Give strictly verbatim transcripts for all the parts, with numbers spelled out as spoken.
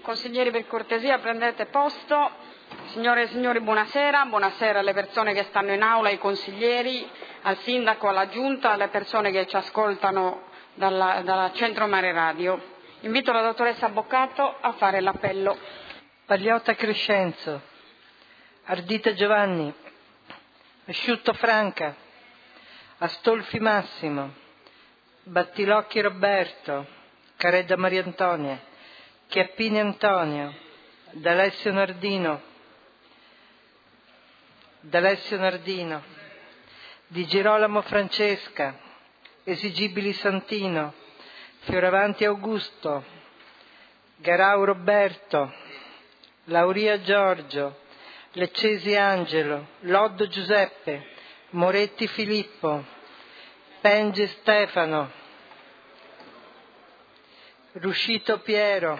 Consiglieri, per cortesia prendete posto. Signore e signori, buonasera. Buonasera alle persone che stanno in aula, ai consiglieri, al sindaco, alla giunta, alle persone che ci ascoltano dalla, dal Centro Mare Radio. Invito la dottoressa Boccato a fare l'appello. Pagliota Crescenzo, Ardita Giovanni, Asciutto Franca, Astolfi Massimo, Battilocchi Roberto, Caredda Maria Antonia, Chiappini Antonio, D'Alessio Nardino, D'Alessio Nardino, Di Girolamo Francesca, Esigibili Santino, Fioravanti Augusto, Garau Roberto, Lauria Giorgio, Leccesi Angelo, Loddo Giuseppe, Moretti Filippo, Penge Stefano, Ruscito Piero,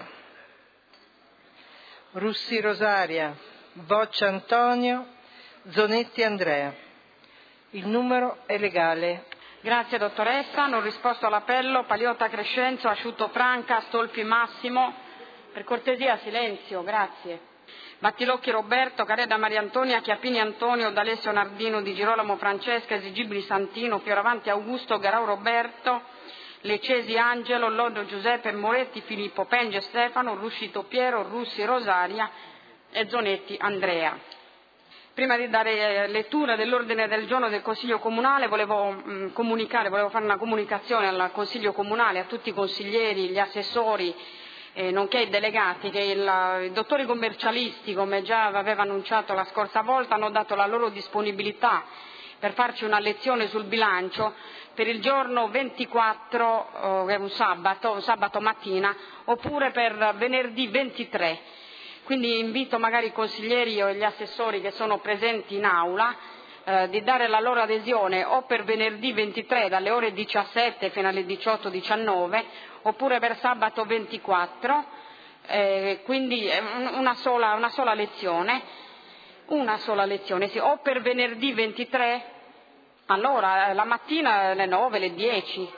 Russi Rosaria, Boccia Antonio, Zonetti Andrea. Il numero è legale. Grazie dottoressa. Non risposto all'appello. Pagliota Crescenzo, Asciutto Franca, Astolfi Massimo. Per cortesia silenzio, grazie. Battilocchi Roberto, Caredda Maria Antonia, Chiappini Antonio, D'Alessio Nardino, Di Girolamo Francesca, Esigibili Santino, Fioravanti Augusto, Garau Roberto, Leccesi Angelo, Loddo Giuseppe, Moretti Filippo, Penge Stefano, Ruscito Piero, Russi Rosaria e Zonetti Andrea. Prima di dare lettura dell'ordine del giorno del Consiglio Comunale volevo mh, comunicare, volevo fare una comunicazione al Consiglio Comunale, a tutti i consiglieri, gli assessori, eh, nonché i delegati, che il, i dottori commercialisti, come già aveva annunciato la scorsa volta, hanno dato la loro disponibilità per farci una lezione sul bilancio per il giorno ventiquattro, che eh, è un sabato, un sabato mattina, oppure per venerdì ventitré. Quindi invito magari i consiglieri o gli assessori che sono presenti in aula eh, di dare la loro adesione o per venerdì ventitré dalle ore diciassette fino alle diciotto diciannove, oppure per sabato ventiquattro, eh, quindi una sola, una sola lezione, una sola lezione, sì, o per venerdì ventitré, allora la mattina alle nove, alle dieci.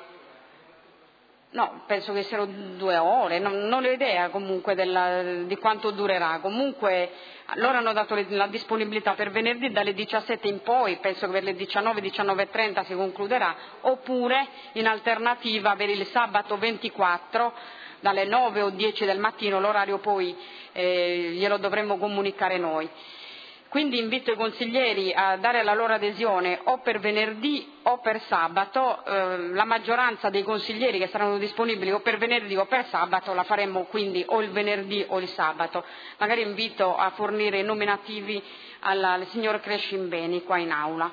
No, penso che siano due ore, non, non ho idea comunque della, di quanto durerà. Comunque loro hanno dato le, la disponibilità per venerdì dalle diciassette in poi, penso che per le diciannove, diciannove e trenta si concluderà, oppure in alternativa per il sabato ventiquattro dalle nove o dieci del mattino, l'orario poi eh, glielo dovremmo comunicare noi. Quindi invito i consiglieri a dare la loro adesione o per venerdì o per sabato. Eh, la maggioranza dei consiglieri che saranno disponibili o per venerdì o per sabato la faremo quindi o il venerdì o il sabato. Magari invito a fornire i nominativi alla, al signor Crescimbeni qua in aula.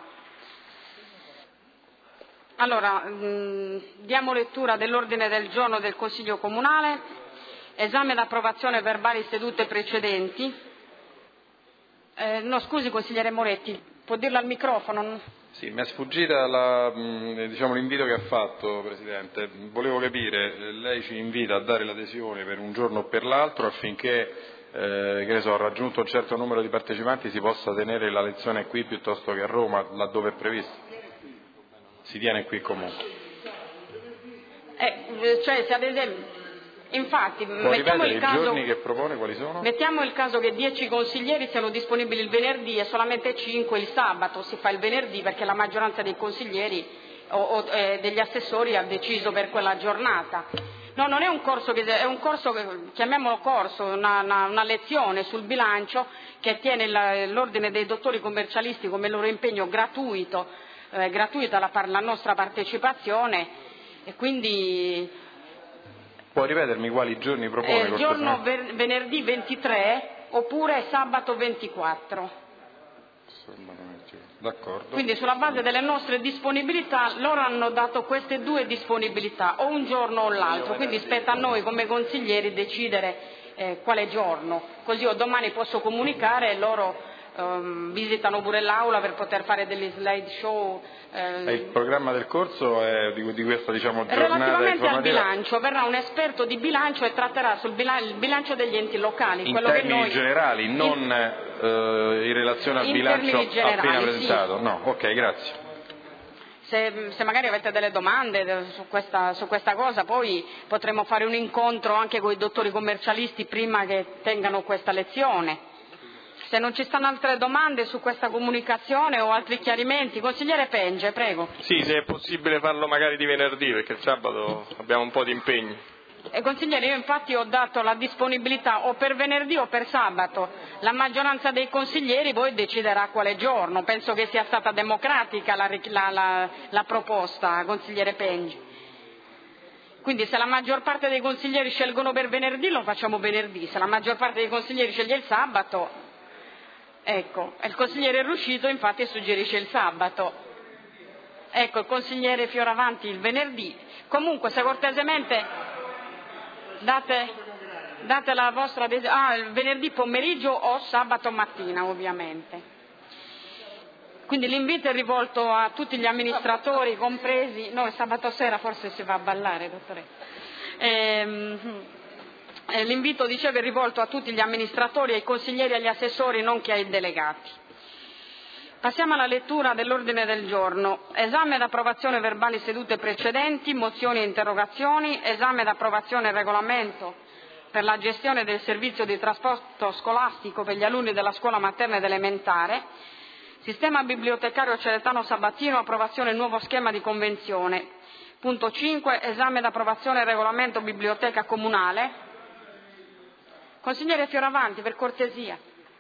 Allora, mh, diamo lettura dell'ordine del giorno del Consiglio Comunale. Esame ed approvazione verbali sedute precedenti. Eh, no, scusi consigliere Moretti, può dirlo al microfono? Sì, mi è sfuggita la, diciamo, l'invito che ha fatto, Presidente. Volevo capire, lei ci invita a dare l'adesione per un giorno o per l'altro affinché, eh, che ne so, raggiunto un certo numero di partecipanti si possa tenere la lezione qui piuttosto che a Roma, laddove è previsto? Si tiene qui comunque. Eh, cioè, se ad esempio... Infatti, Può mettiamo il, i caso, giorni che propone quali sono? mettiamo il caso che dieci consiglieri siano disponibili il venerdì e solamente cinque il sabato. Si fa il venerdì perché la maggioranza dei consiglieri o, o eh, degli assessori ha deciso per quella giornata. No, non è un corso, che, è un corso, che, chiamiamolo corso, una, una, una lezione sul bilancio che tiene la, l'ordine dei dottori commercialisti come loro impegno gratuito, eh, gratuita la, la nostra partecipazione e quindi... Può ripetermi quali giorni propone? Eh, il giorno ver- venerdì ventitré oppure sabato ventiquattro. D'accordo. Quindi sulla base delle nostre disponibilità loro hanno dato queste due disponibilità, o un giorno o l'altro, quindi spetta a noi come consiglieri decidere eh, quale giorno, così io domani posso comunicare e loro Um, visitano pure l'aula per poter fare delle slide show. Eh. Il programma del corso è di, di questa diciamo, giornata relativamente al informativa? bilancio, verrà un esperto di bilancio e tratterà sul bilancio, il bilancio degli enti locali. In quello termini che noi, generali, in, non eh, in relazione al in bilancio generali, appena sì. presentato? No, ok, grazie. Se, se magari avete delle domande su questa, su questa cosa, poi potremo fare un incontro anche con i dottori commercialisti prima che tengano questa lezione. Se non ci stanno altre domande su questa comunicazione o altri chiarimenti, consigliere Penge, prego. Sì, se è possibile farlo magari di venerdì, perché il sabato abbiamo un po' di impegni. E consigliere, io infatti ho dato la disponibilità o per venerdì o per sabato. La maggioranza dei consiglieri poi deciderà quale giorno. Penso che sia stata democratica la, la, la, la proposta, consigliere Penge. Quindi se la maggior parte dei consiglieri scelgono per venerdì, lo facciamo venerdì. Se la maggior parte dei consiglieri sceglie il sabato, ecco, il consigliere Ruscito infatti suggerisce il sabato. Ecco, il consigliere Fioravanti il venerdì. Comunque, se cortesemente date, date la vostra adesione, ah, il venerdì pomeriggio o sabato mattina, ovviamente. Quindi l'invito è rivolto a tutti gli amministratori, compresi, no, sabato sera forse si va a ballare, dottoressa. Ehm, L'invito, dicevo, è rivolto a tutti gli amministratori, ai consiglieri e agli assessori, nonché ai delegati. Passiamo alla lettura dell'ordine del giorno. Esame ed approvazione verbali sedute precedenti, mozioni e interrogazioni, esame ed approvazione regolamento per la gestione del servizio di trasporto scolastico per gli alunni della scuola materna ed elementare, sistema bibliotecario Ceretano Sabatino, approvazione nuovo schema di convenzione. Punto cinque, esame ed approvazione regolamento biblioteca comunale. Consigliere Fioravanti, per cortesia.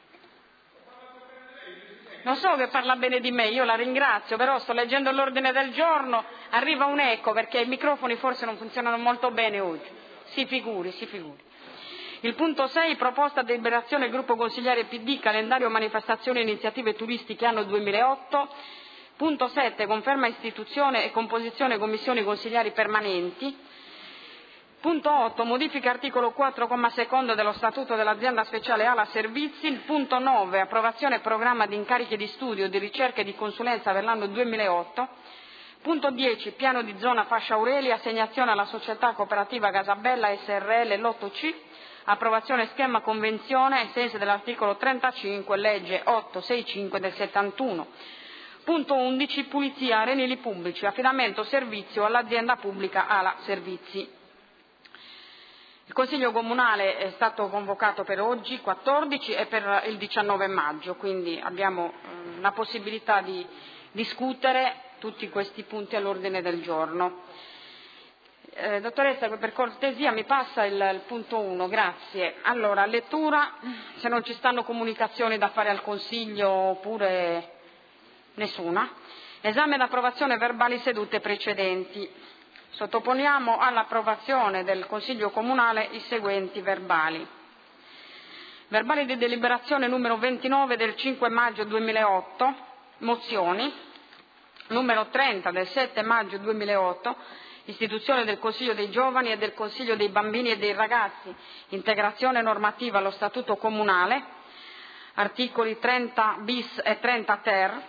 Non so che parla bene di me, io la ringrazio, però sto leggendo l'ordine del giorno, arriva un eco perché i microfoni forse non funzionano molto bene oggi. Si figuri, si figuri. Il punto sei, proposta deliberazione gruppo consigliare P D, calendario manifestazioni e iniziative turistiche anno duemilaotto. Punto sette, conferma istituzione e composizione commissioni consigliari permanenti. Punto otto, modifica articolo quattro, comma secondo dello Statuto dell'azienda speciale Ala Servizi. Il punto nove, approvazione programma di incarichi di studio, di ricerca e di consulenza per l'anno duemilaotto. Punto dieci, piano di zona Fascia Aurelia, assegnazione alla società cooperativa Casabella S R L l'otto C, approvazione schema convenzione ai sensi dell'articolo trentacinque, legge ottocentosessantacinque del settantuno. Punto undici, pulizia arenili pubblici, affidamento servizio all'azienda pubblica Ala Servizi. Il Consiglio Comunale è stato convocato per oggi, quattordici, e per il diciannove maggio, quindi abbiamo eh, la possibilità di discutere tutti questi punti all'ordine del giorno. Eh, dottoressa, per cortesia mi passa il, il punto uno, grazie. Allora, lettura, se non ci stanno comunicazioni da fare al Consiglio oppure nessuna. Esame ed approvazione verbali sedute precedenti. Sottoponiamo all'approvazione del Consiglio Comunale i seguenti verbali. Verbali di deliberazione numero ventinove del cinque maggio duemilaotto, mozioni, numero trenta del sette maggio duemilaotto, istituzione del Consiglio dei Giovani e del Consiglio dei Bambini e dei Ragazzi, integrazione normativa allo Statuto Comunale, articoli trenta bis e trenta ter,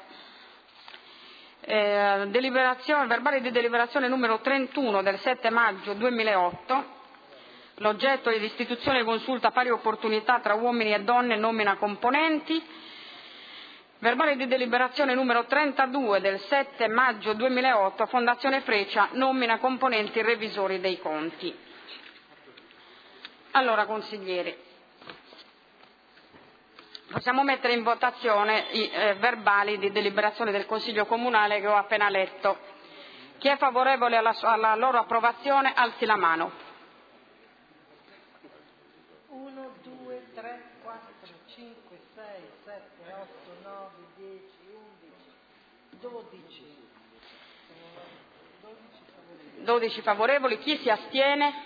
Eh, deliberazione, verbale di deliberazione numero trentuno del sette maggio duemilaotto, l'oggetto è l'istituzione consulta pari opportunità tra uomini e donne, nomina componenti. Verbale di deliberazione numero trentadue del sette maggio duemilaotto, Fondazione Frecia, nomina componenti revisori dei conti. Allora, consiglieri, possiamo mettere in votazione i eh, verbali di deliberazione del Consiglio Comunale che ho appena letto. Chi è favorevole alla, alla loro approvazione alzi la mano. uno, due, tre, quattro, cinque, sei, sette, otto, nove, dieci, undici, dodici. dodici favorevoli. Chi si astiene?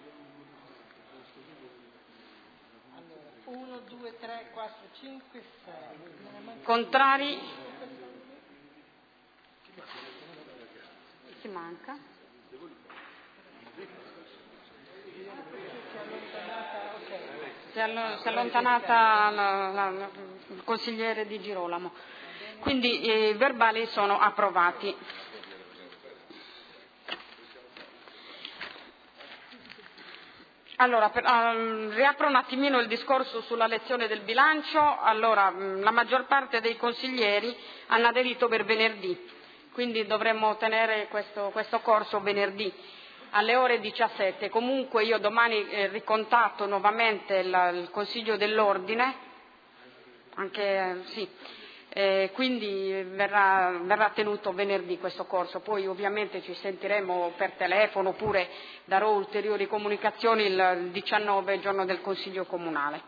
uno, due, tre, quattro, cinque, sei. Contrari? Chi manca? Si è allontanata la, la, la, il consigliere di Girolamo. Quindi i verbali sono approvati. Allora, per, um, riapro un attimino il discorso sulla lezione del bilancio. Allora, mh, la maggior parte dei consiglieri hanno aderito per venerdì, quindi dovremmo tenere questo, questo corso venerdì alle ore diciassette. Comunque io domani eh, ricontatto nuovamente il, il Consiglio dell'Ordine, anche, eh, sì, eh, quindi verrà, verrà tenuto venerdì questo corso, poi ovviamente ci sentiremo per telefono oppure darò ulteriori comunicazioni il diciannove, giorno del Consiglio Comunale.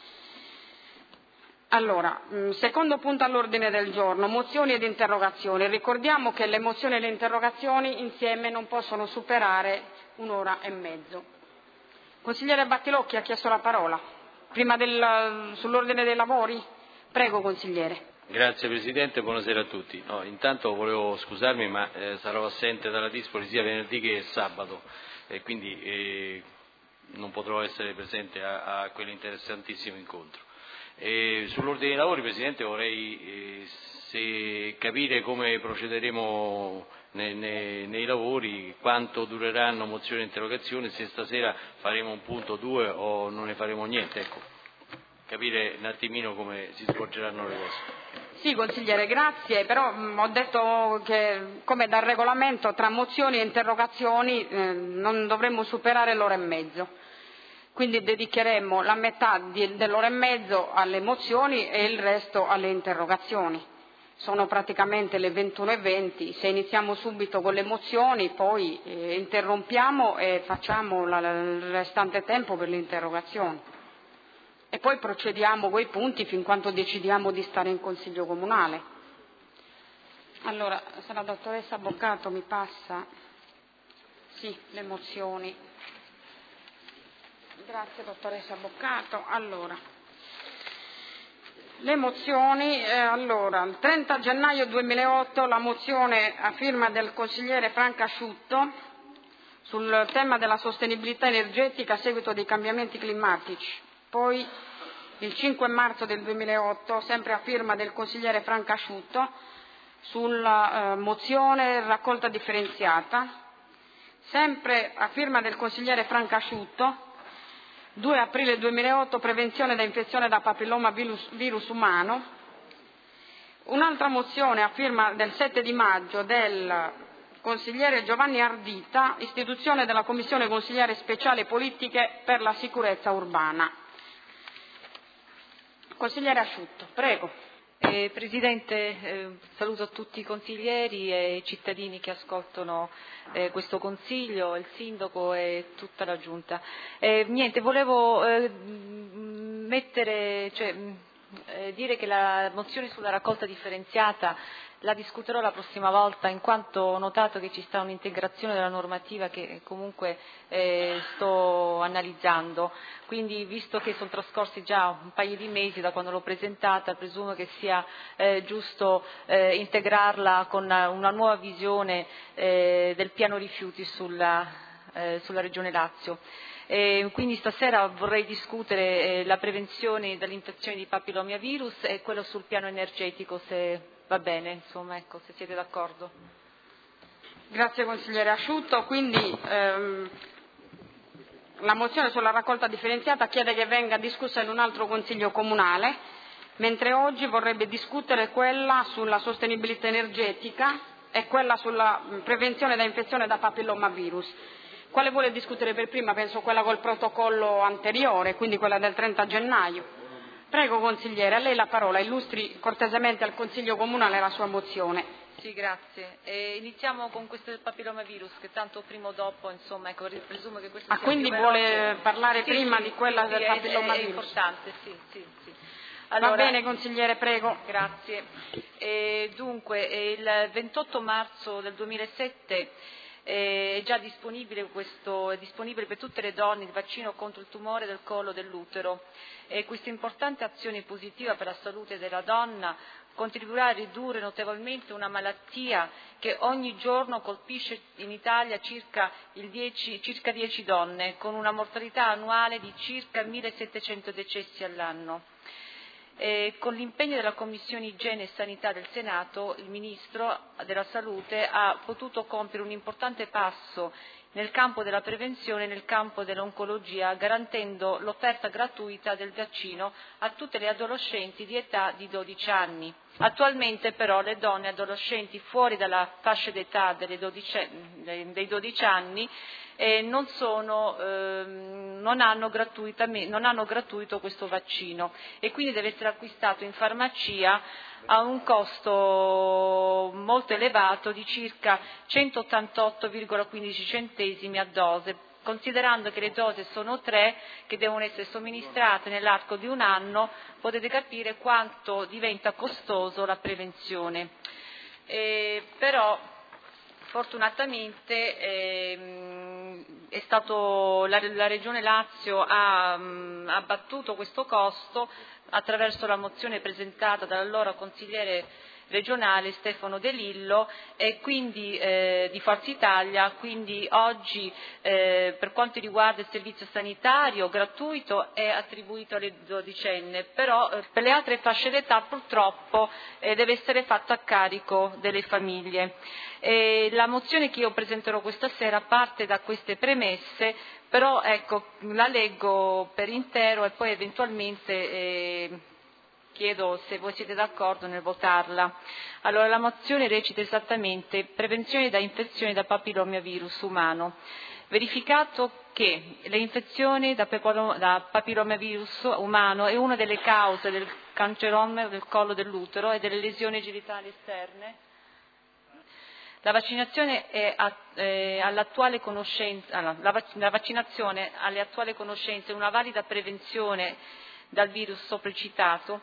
Allora, secondo punto all'ordine del giorno, mozioni ed interrogazioni. Ricordiamo che le mozioni e le interrogazioni insieme non possono superare un'ora e mezzo. Consigliere Battilocchi ha chiesto la parola. Prima del, sull'ordine dei lavori? Prego, consigliere. Grazie Presidente, buonasera a tutti. No, intanto volevo scusarmi, ma eh, sarò assente dalla Dispoli sia venerdì che sabato e quindi eh, non potrò essere presente a, a quell'interessantissimo incontro. E sull'ordine dei lavori, Presidente, vorrei eh, se capire come procederemo nei, nei, nei lavori, quanto dureranno mozioni e interrogazioni, se stasera faremo un punto due o non ne faremo niente, ecco, capire un attimino come si svolgeranno le cose. Sì, consigliere, grazie, però mh, ho detto che come dal regolamento tra mozioni e interrogazioni eh, non dovremmo superare l'ora e mezzo. Quindi dedicheremo la metà di, dell'ora e mezzo alle mozioni e il resto alle interrogazioni. Sono praticamente le ventuno e venti, se iniziamo subito con le mozioni poi eh, interrompiamo e facciamo la, il restante tempo per le interrogazioni. E poi procediamo coi punti fin quando decidiamo di stare in Consiglio Comunale. Allora, se la dottoressa Boccato mi passa, sì, le mozioni. Grazie dottoressa Boccato. Allora, le mozioni, eh, allora, il trenta gennaio duemilaotto la mozione a firma del consigliere Franca Asciutto sul tema della sostenibilità energetica a seguito dei cambiamenti climatici. Poi il cinque marzo del duemilaotto, sempre a firma del consigliere Franca Asciutto, sulla eh, mozione raccolta differenziata, sempre a firma del consigliere Franca Asciutto, due aprile duemilaotto, prevenzione da infezione da papilloma virus, virus umano. Un'altra mozione a firma del sette di maggio del consigliere Giovanni Ardita, istituzione della Commissione Consigliare Speciale Politiche per la Sicurezza Urbana. Consigliere Asciutto, prego. Eh, Presidente, eh, saluto tutti i consiglieri e i cittadini che ascoltano eh, questo Consiglio, il Sindaco e tutta la Giunta. Eh, niente, volevo eh, mettere, cioè, eh, dire che la mozione sulla raccolta differenziata la discuterò la prossima volta, in quanto ho notato che ci sta un'integrazione della normativa che comunque eh, sto analizzando. Quindi, visto che sono trascorsi già un paio di mesi da quando l'ho presentata, presumo che sia eh, giusto eh, integrarla con una, una nuova visione eh, del piano rifiuti sulla, eh, sulla Regione Lazio. E quindi stasera vorrei discutere eh, la prevenzione dell'infezione di papillomavirus e quello sul piano energetico, se va bene, insomma, ecco, se siete d'accordo. Grazie consigliere Asciutto. Quindi ehm, la mozione sulla raccolta differenziata chiede che venga discussa in un altro consiglio comunale, mentre oggi vorrebbe discutere quella sulla sostenibilità energetica e quella sulla prevenzione da infezione da papillomavirus. Quale vuole discutere per prima? Penso quella col protocollo anteriore, quindi quella del trenta gennaio. Prego consigliere, a lei la parola, illustri cortesemente al Consiglio Comunale la sua mozione. Sì, grazie. E iniziamo con questo del papillomavirus, che tanto prima o dopo, insomma, ecco, presumo che questo ah, sia quindi vuole veloce. parlare sì, prima sì, di quella sì, del è, papillomavirus? È importante, sì, sì, sì. Allora, va bene consigliere, prego. Grazie. E dunque, il ventotto marzo del duemilasette è già disponibile, questo, è disponibile per tutte le donne il vaccino contro il tumore del collo dell'utero e questa importante azione positiva per la salute della donna contribuirà a ridurre notevolmente una malattia che ogni giorno colpisce in Italia circa, il dieci, circa dieci donne, con una mortalità annuale di circa millesettecento decessi all'anno. E con l'impegno della Commissione Igiene e Sanità del Senato, il Ministro della Salute ha potuto compiere un importante passo nel campo della prevenzione e nel campo dell'oncologia, garantendo l'offerta gratuita del vaccino a tutte le adolescenti di età di dodici anni. Attualmente però le donne adolescenti fuori dalla fascia d'età delle dodici, dei dodici anni eh, non, sono, eh, non, hanno non hanno gratuito questo vaccino e quindi deve essere acquistato in farmacia a un costo molto elevato di circa centottantotto virgola quindici centesimi a dose, considerando che le dosi sono tre che devono essere somministrate nell'arco di un anno, potete capire quanto diventa costoso la prevenzione. Eh, però fortunatamente eh, è stato, la, la Regione Lazio ha mh, abbattuto questo costo attraverso la mozione presentata dall'allora consigliere regionale Stefano De Lillo e quindi eh, di Forza Italia, quindi oggi eh, per quanto riguarda il servizio sanitario gratuito è attribuito alle dodicenne, però eh, per le altre fasce d'età purtroppo eh, deve essere fatto a carico delle famiglie. E la mozione che io presenterò questa sera parte da queste premesse, però ecco, la leggo per intero e poi eventualmente eh, chiedo se voi siete d'accordo nel votarla. Allora, la mozione recita esattamente: prevenzione da infezione da papillomavirus umano. Verificato che l'infezione da papillomavirus umano è una delle cause del cancerome del collo dell'utero e delle lesioni genitali esterne, la vaccinazione è a, eh, all'attuale conoscenza, la, la vaccinazione alle attuali conoscenze è una valida prevenzione dal virus sopracitato.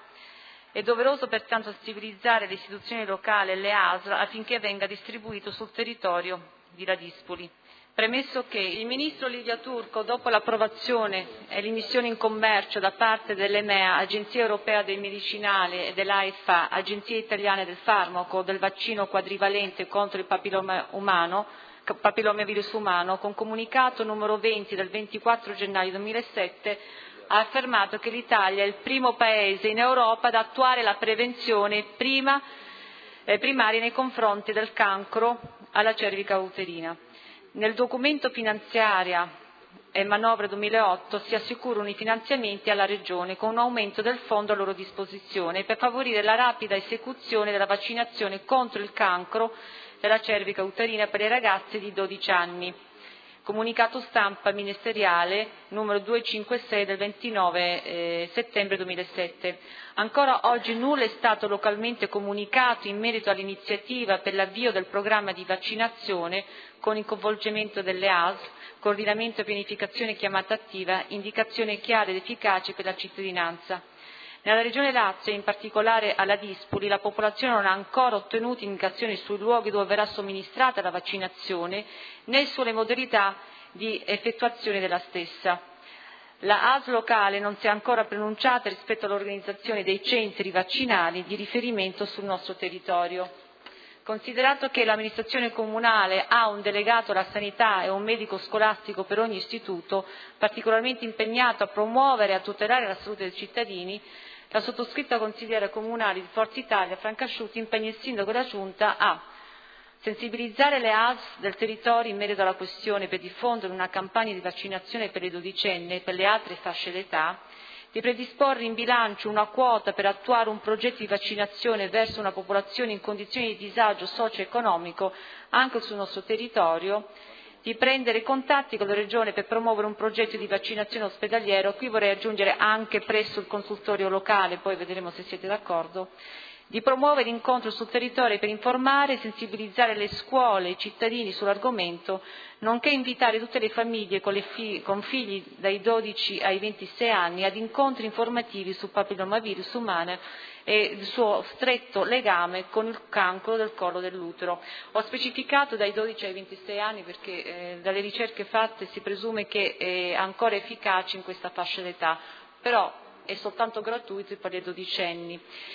È doveroso pertanto sensibilizzare le istituzioni locali e le A S L affinché venga distribuito sul territorio di Ladispoli. Premesso che il Ministro Livia Turco, dopo l'approvazione e l'immissione in commercio da parte dell'E M E A, Agenzia Europea dei Medicinali, e dell'AIFA, Agenzia Italiana del Farmaco, del vaccino quadrivalente contro il papilloma umano, papillomavirus umano, con comunicato numero venti del ventiquattro gennaio duemilasette, ha affermato che l'Italia è il primo Paese in Europa ad attuare la prevenzione prima, eh, primaria nei confronti del cancro alla cervica uterina. Nel documento finanziaria e manovra duemilaotto si assicurano i finanziamenti alla Regione con un aumento del fondo a loro disposizione per favorire la rapida esecuzione della vaccinazione contro il cancro della cervica uterina per i ragazzi di dodici anni. Comunicato stampa ministeriale numero duecentocinquantasei del ventinove eh, settembre duemilasette. Ancora oggi nulla è stato localmente comunicato in merito all'iniziativa per l'avvio del programma di vaccinazione con il coinvolgimento delle A S L, coordinamento e pianificazione chiamata attiva, indicazioni chiare ed efficaci per la cittadinanza. Nella Regione Lazio, e in particolare a Ladispoli, la popolazione non ha ancora ottenuto indicazioni sui luoghi dove verrà somministrata la vaccinazione né sulle modalità di effettuazione della stessa. La A S L locale non si è ancora pronunciata rispetto all'organizzazione dei centri vaccinali di riferimento sul nostro territorio. Considerato che l'amministrazione comunale ha un delegato alla sanità e un medico scolastico per ogni istituto, particolarmente impegnato a promuovere e a tutelare la salute dei cittadini, la sottoscritta consigliera comunale di Forza Italia, Franca Asciutti, impegna il sindaco e la Giunta a sensibilizzare le A S L del territorio in merito alla questione per diffondere una campagna di vaccinazione per le dodicenni e per le altre fasce d'età, di predisporre in bilancio una quota per attuare un progetto di vaccinazione verso una popolazione in condizioni di disagio socio-economico anche sul nostro territorio, di prendere contatti con la Regione per promuovere un progetto di vaccinazione ospedaliero, qui vorrei aggiungere anche presso il consultorio locale, poi vedremo se siete d'accordo, di promuovere incontri sul territorio per informare e sensibilizzare le scuole e i cittadini sull'argomento, nonché invitare tutte le famiglie con, le fi- con figli dai dodici ai ventisei anni ad incontri informativi sul papillomavirus umano e il suo stretto legame con il cancro del collo dell'utero. Ho specificato dai dodici ai ventisei anni perché eh, dalle ricerche fatte si presume che è ancora efficace in questa fascia d'età, però è soltanto gratuito per i dodicenni.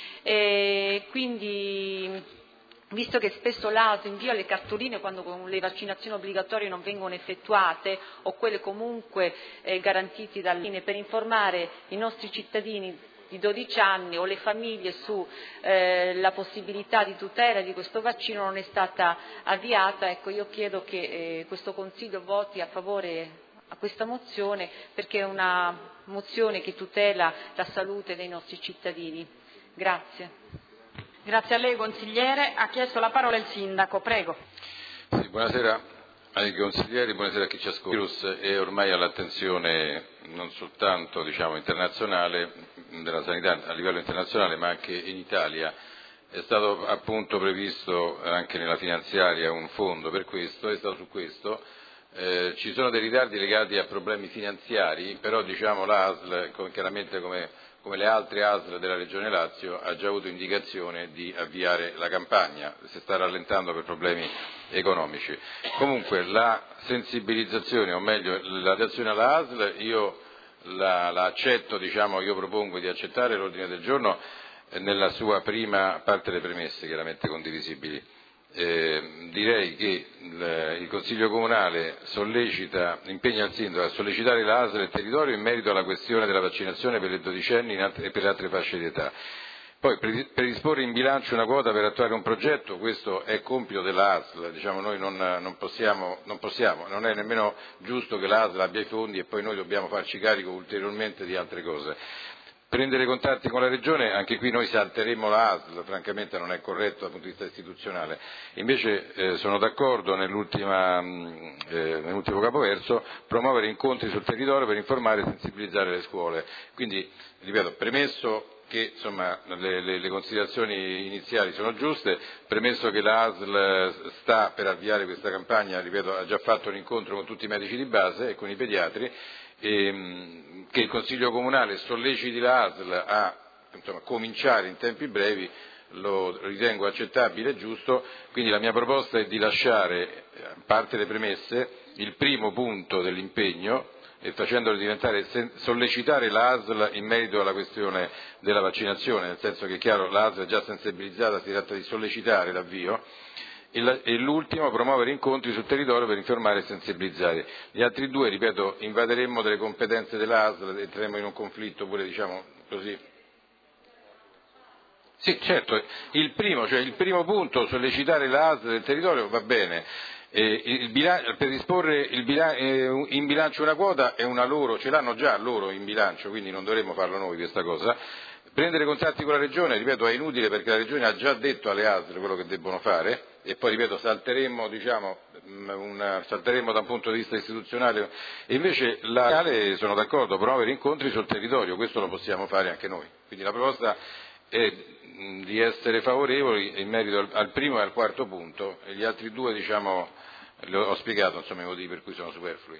E quindi, visto che spesso l'A S L invia le cartoline quando le vaccinazioni obbligatorie non vengono effettuate o quelle comunque eh, garantite dall'I N E per informare i nostri cittadini di dodici anni o le famiglie sulla eh, possibilità di tutela di questo vaccino non è stata avviata. Ecco, io chiedo che eh, questo Consiglio voti a favore a questa mozione, perché è una mozione che tutela la salute dei nostri cittadini. Grazie. Grazie a lei consigliere. Ha chiesto la parola il sindaco, prego. Sì, buonasera ai consiglieri, buonasera a chi ci ascolta. Il virus è ormai all'attenzione non soltanto diciamo, internazionale, della sanità a livello internazionale, ma anche in Italia. È stato appunto previsto anche nella finanziaria un fondo per questo, è stato su questo. Eh, ci sono dei ritardi legati a problemi finanziari, però diciamo, l'A S L, chiaramente come, come le altre A S L della Regione Lazio, ha già avuto indicazione di avviare la campagna, si sta rallentando per problemi economici. Comunque la sensibilizzazione, o meglio la reazione alla A S L, io la, la accetto, diciamo, io propongo di accettare l'ordine del giorno eh, nella sua prima parte delle premesse, chiaramente condivisibili. Eh, direi che il, il Consiglio Comunale sollecita, impegna il Sindaco a sollecitare l'A S L e il territorio in merito alla questione della vaccinazione per i dodicenni e per le altre fasce di età. Poi predisporre in bilancio una quota per attuare un progetto, questo è compito della A S L, diciamo, noi non, non, possiamo, non possiamo, non è nemmeno giusto che la A S L abbia i fondi e poi noi dobbiamo farci carico ulteriormente di altre cose. Prendere contatti con la Regione, anche qui noi salteremo la A S L, francamente non è corretto dal punto di vista istituzionale. Invece eh, sono d'accordo nell'ultima, eh, nell'ultimo capoverso, promuovere incontri sul territorio per informare e sensibilizzare le scuole. Quindi, ripeto, premesso che insomma, le, le, le considerazioni iniziali sono giuste, premesso che la A S L sta per avviare questa campagna, ripeto, ha già fatto un incontro con tutti i medici di base e con i pediatri, e che il Consiglio Comunale solleciti la A S L a insomma, cominciare in tempi brevi, lo ritengo accettabile e giusto, quindi la mia proposta è di lasciare, a parte le premesse, il primo punto dell'impegno e facendolo diventare sollecitare la A S L in merito alla questione della vaccinazione, nel senso che è chiaro la A S L è già sensibilizzata, si tratta di sollecitare l'avvio. E l'ultimo, promuovere incontri sul territorio per informare e sensibilizzare. Gli altri due, ripeto, invaderemmo delle competenze dell'A S L, entreremo in un conflitto pure, diciamo così. Sì, certo, il primo, cioè il primo punto, sollecitare l'A S L del territorio, va bene. Eh, il bilancio, per disporre il bilancio, eh, in bilancio una quota è una loro, ce l'hanno già loro in bilancio, quindi non dovremmo farlo noi questa cosa. Prendere contatti con la Regione, ripeto, è inutile perché la Regione ha già detto alle A S L quello che debbono fare e poi, ripeto, salteremmo, diciamo, una, salteremmo da un punto di vista istituzionale e invece la sono d'accordo, promuovere incontri sul territorio, questo lo possiamo fare anche noi. Quindi la proposta è di essere favorevoli in merito al, al primo e al quarto punto e gli altri due, diciamo, ho spiegato insomma, i motivi per cui sono superflui.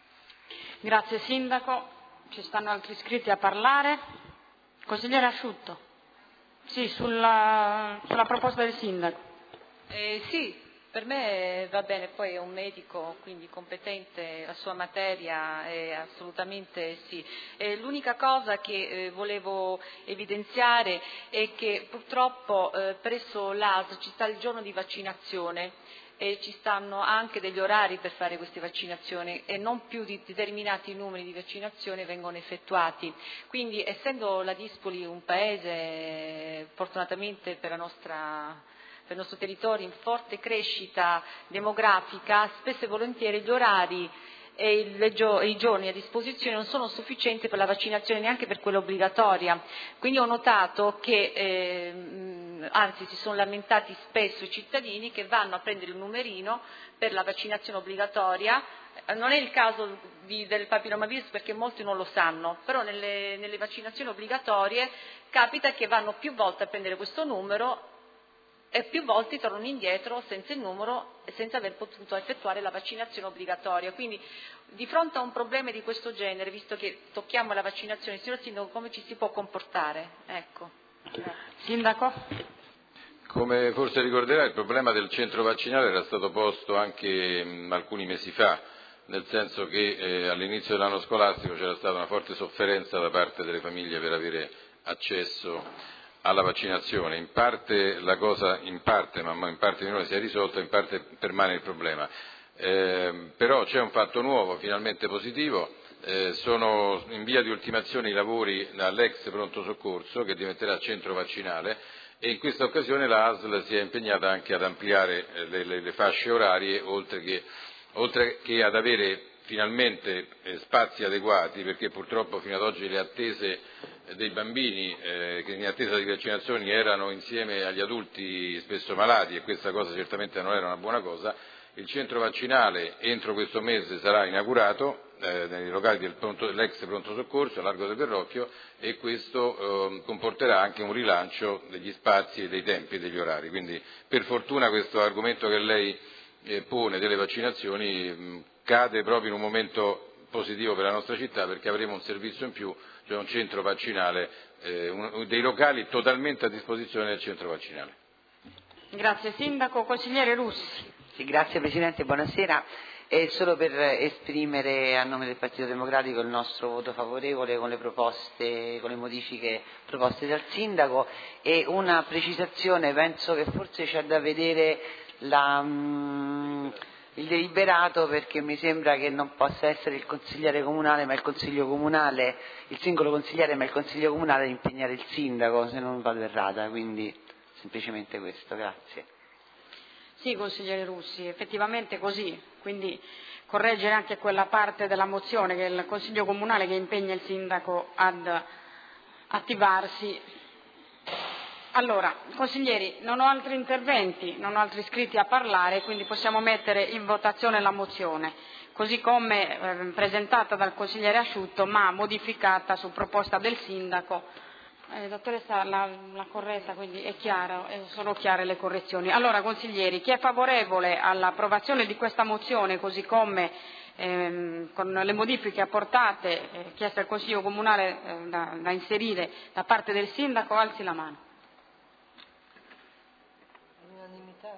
Grazie Sindaco, ci stanno altri iscritti a parlare. Consigliere Asciutto, sì, sulla, sulla proposta del Sindaco. Eh, sì, per me va bene, poi è un medico, quindi competente, la sua materia è assolutamente sì. Eh, l'unica cosa che eh, volevo evidenziare è che purtroppo eh, presso l'A S ci sta il giorno di vaccinazione e ci stanno anche degli orari per fare queste vaccinazioni e non più di determinati numeri di vaccinazione vengono effettuati. Quindi essendo la Dispoli un paese fortunatamente per la nostra per il nostro territorio in forte crescita demografica, spesso e volentieri gli orari e i giorni a disposizione non sono sufficienti per la vaccinazione, neanche per quella obbligatoria. Quindi ho notato che, eh, anzi si sono lamentati spesso i cittadini che vanno a prendere il numerino per la vaccinazione obbligatoria. Non è il caso di, del papillomavirus perché molti non lo sanno, però nelle, nelle vaccinazioni obbligatorie capita che vanno più volte a prendere questo numero e più volte tornano indietro senza il numero e senza aver potuto effettuare la vaccinazione obbligatoria. Quindi di fronte a un problema di questo genere, visto che tocchiamo la vaccinazione, signor Sindaco, come ci si può comportare? Ecco. Sindaco? Come forse ricorderà, il problema del centro vaccinale era stato posto anche mh, alcuni mesi fa, nel senso che eh, all'inizio dell'anno scolastico c'era stata una forte sofferenza da parte delle famiglie per avere accesso alla vaccinazione. In parte la cosa, in parte, ma in parte minore si è risolta, in parte permane il problema. Eh, però c'è un fatto nuovo, finalmente positivo, Eh, sono in via di ultimazione i lavori all'ex pronto soccorso che diventerà centro vaccinale e in questa occasione la A S L si è impegnata anche ad ampliare eh, le, le, le fasce orarie oltre che, oltre che ad avere finalmente eh, spazi adeguati, perché purtroppo fino ad oggi le attese eh, dei bambini eh, che in attesa di vaccinazioni erano insieme agli adulti spesso malati e questa cosa certamente non era una buona cosa. Il centro vaccinale entro questo mese sarà inaugurato eh, nei locali del pronto, dell'ex pronto soccorso a Largo del Verrocchio e questo eh, comporterà anche un rilancio degli spazi e dei tempi e degli orari. Quindi per fortuna questo argomento che lei eh, pone delle vaccinazioni mh, cade proprio in un momento positivo per la nostra città perché avremo un servizio in più, cioè un centro vaccinale, eh, un, dei locali totalmente a disposizione del centro vaccinale. Grazie Sindaco. Consigliere Russi. Sì, grazie Presidente, buonasera. È solo per esprimere a nome del Partito Democratico il nostro voto favorevole con le proposte, con le modifiche proposte dal Sindaco e una precisazione, penso che forse c'è da vedere la, mh, il deliberato perché mi sembra che non possa essere il consigliere comunale ma il consiglio comunale, il singolo consigliere ma il consiglio comunale ad impegnare il Sindaco, se non vado errata, quindi semplicemente questo, grazie. Sì, consigliere Russi, effettivamente così, quindi correggere anche quella parte della mozione che è il Consiglio Comunale che impegna il Sindaco ad attivarsi. Allora, consiglieri, non ho altri interventi, non ho altri iscritti a parlare, quindi possiamo mettere in votazione la mozione, così come eh, presentata dal consigliere Asciutto, ma modificata su proposta del Sindaco. Eh, dottoressa, la, la corretta, quindi è chiaro, eh, sono chiare le correzioni. Allora, consiglieri, chi è favorevole all'approvazione di questa mozione, così come ehm, con le modifiche apportate, eh, chieste al Consiglio Comunale eh, da, da inserire da parte del Sindaco, alzi la mano. All'unanimità?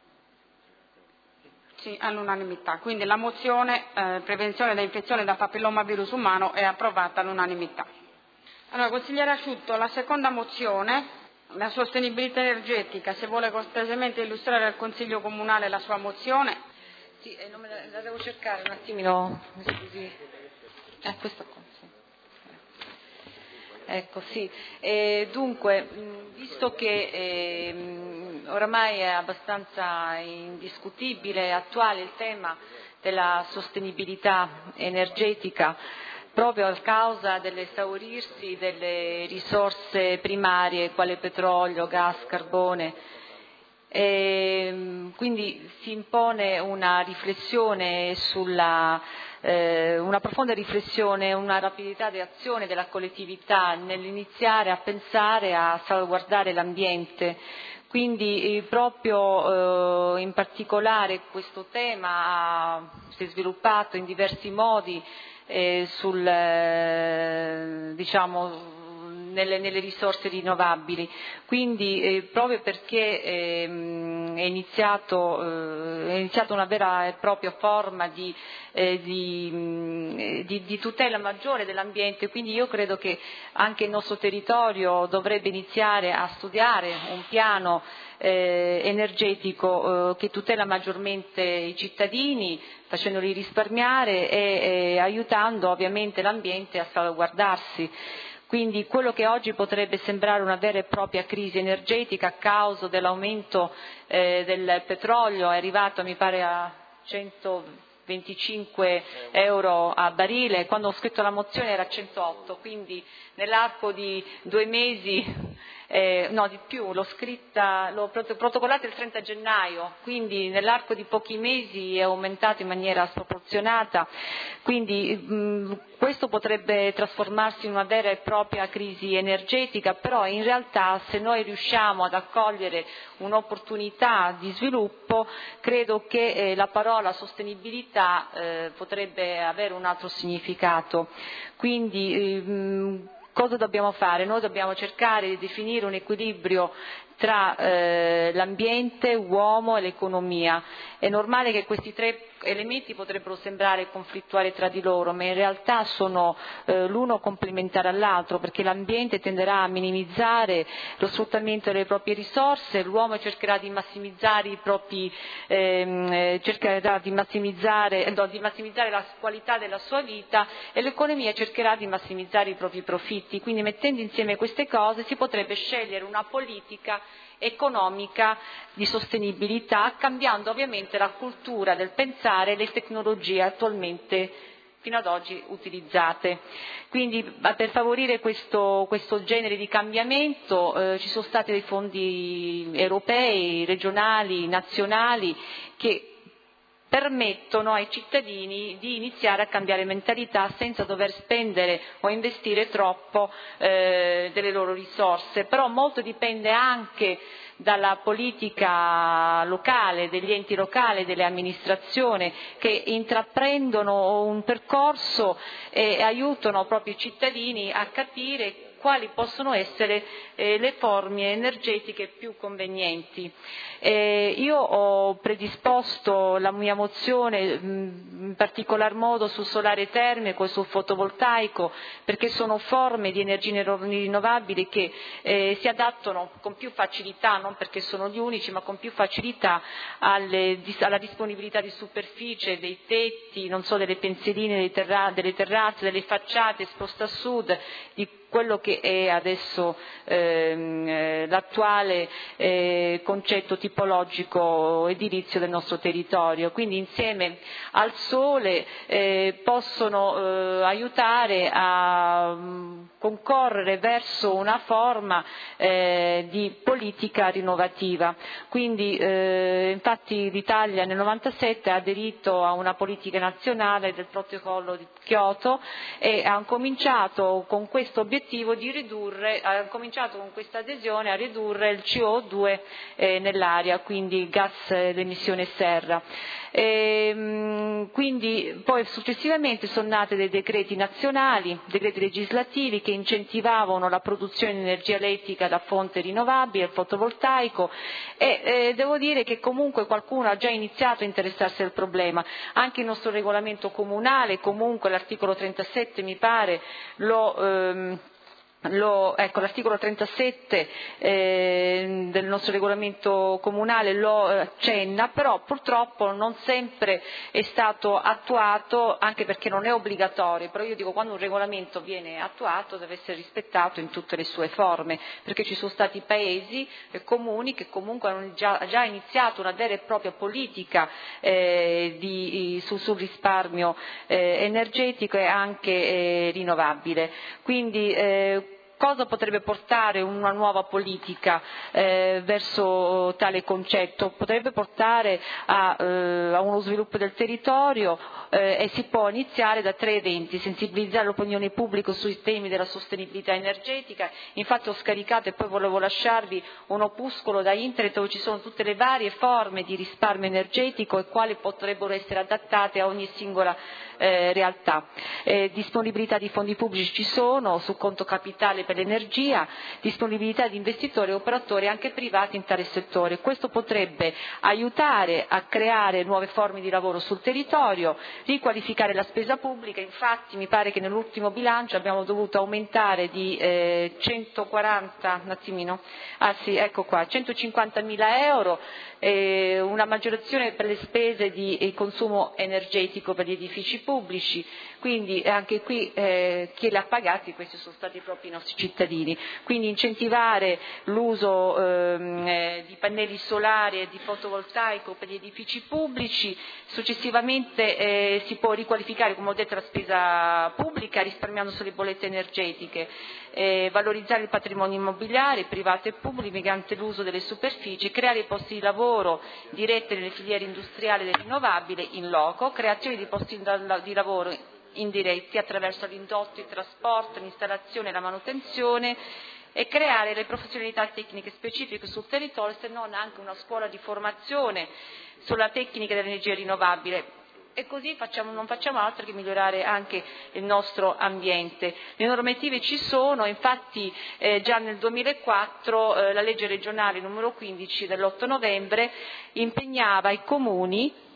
Sì, all'unanimità. Quindi la mozione eh, prevenzione da infezione da papillomavirus umano è approvata all'unanimità. Allora, consigliere Asciutto, la seconda mozione, la sostenibilità energetica, se vuole cortesemente illustrare al Consiglio Comunale la sua mozione. Sì, eh, non me la, la devo cercare un attimino, mi scusi. Eh, questo qua, sì. Ecco, sì. E dunque, mh, visto che eh, mh, oramai è abbastanza indiscutibile e attuale il tema della sostenibilità energetica, proprio a causa dell'esaurirsi delle risorse primarie quale petrolio, gas, carbone. E quindi si impone una riflessione sulla, eh, una profonda riflessione, una rapidità di azione della collettività nell'iniziare a pensare a salvaguardare l'ambiente. Quindi eh, proprio eh, in particolare questo tema si è sviluppato in diversi modi Eh, sul, eh, diciamo, nelle, nelle risorse rinnovabili. Quindi eh, proprio perché eh, è, iniziato, eh, è iniziata una vera e propria forma di, eh, di, di, di tutela maggiore dell'ambiente, quindi io credo che anche il nostro territorio dovrebbe iniziare a studiare un piano Eh, energetico eh, che tutela maggiormente i cittadini, facendoli risparmiare e, e aiutando ovviamente l'ambiente a salvaguardarsi. Quindi quello che oggi potrebbe sembrare una vera e propria crisi energetica a causa dell'aumento eh, del petrolio, è arrivato mi pare a centoventicinque euro a barile, quando ho scritto la mozione era a centootto, quindi nell'arco di due mesi Eh, no, di più, l'ho scritta, l'ho protocollata il trenta gennaio, quindi nell'arco di pochi mesi è aumentato in maniera sproporzionata, quindi mh, questo potrebbe trasformarsi in una vera e propria crisi energetica, però in realtà se noi riusciamo ad accogliere un'opportunità di sviluppo, credo che eh, la parola sostenibilità eh, potrebbe avere un altro significato. Quindi, mh, cosa dobbiamo fare? Noi dobbiamo cercare di definire un equilibrio tra eh, l'ambiente, l'uomo e l'economia. È normale che questi tre elementi potrebbero sembrare conflittuali tra di loro, ma in realtà sono eh, l'uno complementare all'altro, perché l'ambiente tenderà a minimizzare lo sfruttamento delle proprie risorse, l'uomo cercherà di massimizzare i propri ehm, cercherà di massimizzare, no, di massimizzare la qualità della sua vita, e l'economia cercherà di massimizzare i propri profitti. Quindi, mettendo insieme queste cose, si potrebbe scegliere una politica economica di sostenibilità, cambiando ovviamente la cultura del pensare e le tecnologie attualmente fino ad oggi utilizzate. Quindi, per favorire questo, questo genere di cambiamento eh, ci sono stati dei fondi europei, regionali, nazionali, che permettono ai cittadini di iniziare a cambiare mentalità senza dover spendere o investire troppo eh, delle loro risorse. Però molto dipende anche dalla politica locale, degli enti locali, delle amministrazioni, che intraprendono un percorso e aiutano proprio i cittadini a capire quali possono essere eh, le forme energetiche più convenienti. Eh, io ho predisposto la mia mozione mh, in particolar modo sul solare termico e sul fotovoltaico, perché sono forme di energie rinnovabili che eh, si adattano con più facilità, non perché sono gli unici, ma con più facilità alle, alla disponibilità di superficie, dei tetti, non so, delle pensiline, dei terra, delle terrazze, delle facciate esposte a sud, di quello che è adesso ehm, l'attuale eh, concetto tipologico edilizio del nostro territorio. Quindi insieme al sole eh, possono eh, aiutare a mh, concorrere verso una forma eh, di politica rinnovativa. Quindi eh, infatti l'Italia nel novantasette ha aderito a una politica nazionale del protocollo di Kyoto e ha cominciato con questo obiettivo di ridurre, ha cominciato con questa adesione a ridurre il C O due eh, nell'aria, quindi gas d'emissione serra. E, quindi poi successivamente sono nati dei decreti nazionali, decreti legislativi che incentivavano la produzione di energia elettrica da fonte rinnovabile, il fotovoltaico, e eh, devo dire che comunque qualcuno ha già iniziato a interessarsi al problema. Anche il nostro regolamento comunale, comunque l'articolo trentasette mi pare, lo ehm, Lo, ecco, l'articolo trentasette eh, del nostro regolamento comunale lo accenna, però purtroppo non sempre è stato attuato, anche perché non è obbligatorio. Però io dico, quando un regolamento viene attuato deve essere rispettato in tutte le sue forme, perché ci sono stati paesi e comuni che comunque hanno già, già iniziato una vera e propria politica eh, di, su, sul risparmio eh, energetico e anche eh, rinnovabile. Quindi eh, cosa potrebbe portare una nuova politica eh, verso tale concetto? Potrebbe portare a, eh, a uno sviluppo del territorio eh, e si può iniziare da tre eventi: sensibilizzare l'opinione pubblica sui temi della sostenibilità energetica. Infatti ho scaricato, e poi volevo lasciarvi un opuscolo da internet dove ci sono tutte le varie forme di risparmio energetico e quali potrebbero essere adattate a ogni singola eh, realtà. Eh, disponibilità di fondi pubblici ci sono, su conto capitale per l'energia, disponibilità di investitori e operatori anche privati in tale settore. Questo potrebbe aiutare a creare nuove forme di lavoro sul territorio, riqualificare la spesa pubblica. Infatti mi pare che nell'ultimo bilancio abbiamo dovuto aumentare di eh, centoquaranta, un attimino, ah sì, ecco qua, centocinquantamila euro, eh, una maggiorazione per le spese di eh, consumo energetico per gli edifici pubblici. Quindi anche qui eh, chi li ha pagati? Questi sono stati proprio i nostri cittadini. Quindi incentivare l'uso ehm, eh, di pannelli solari e di fotovoltaico per gli edifici pubblici. Successivamente eh, si può riqualificare, come ho detto, la spesa pubblica risparmiando sulle bollette energetiche. Eh, valorizzare il patrimonio immobiliare privato e pubblico mediante l'uso delle superfici, creare posti di lavoro diretti nelle filiere industriali del rinnovabile in loco, creazione di posti di lavoro indiretti attraverso l'indotto, il trasporto, l'installazione e la manutenzione, e creare le professionalità tecniche specifiche sul territorio, se non anche una scuola di formazione sulla tecnica dell'energia rinnovabile. E così facciamo, non facciamo altro che migliorare anche il nostro ambiente. Le normative ci sono, infatti eh, già nel duemilaquattro eh, la legge regionale numero quindici dell'otto novembre impegnava i comuni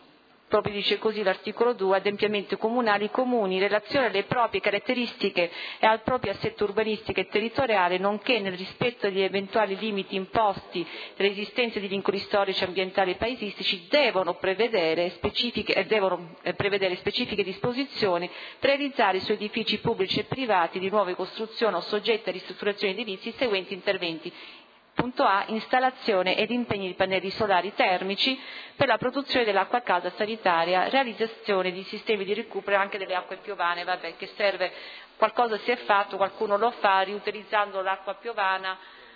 proprio dice così l'articolo due, adempimenti comunali, i comuni in relazione alle proprie caratteristiche e al proprio assetto urbanistico e territoriale, nonché nel rispetto degli eventuali limiti imposti dall'esistenza di vincoli storici, ambientali e paesistici, devono prevedere specifiche, eh, devono, eh, prevedere specifiche disposizioni per realizzare su edifici pubblici e privati di nuove costruzioni o soggetti a ristrutturazione edilizia i seguenti interventi. Punto A. Installazione ed impegni di pannelli solari termici per la produzione dell'acqua a casa sanitaria, realizzazione di sistemi di recupero anche delle acque piovane, vabbè, che serve, qualcosa si è fatto, qualcuno lo fa riutilizzando l'acqua piovana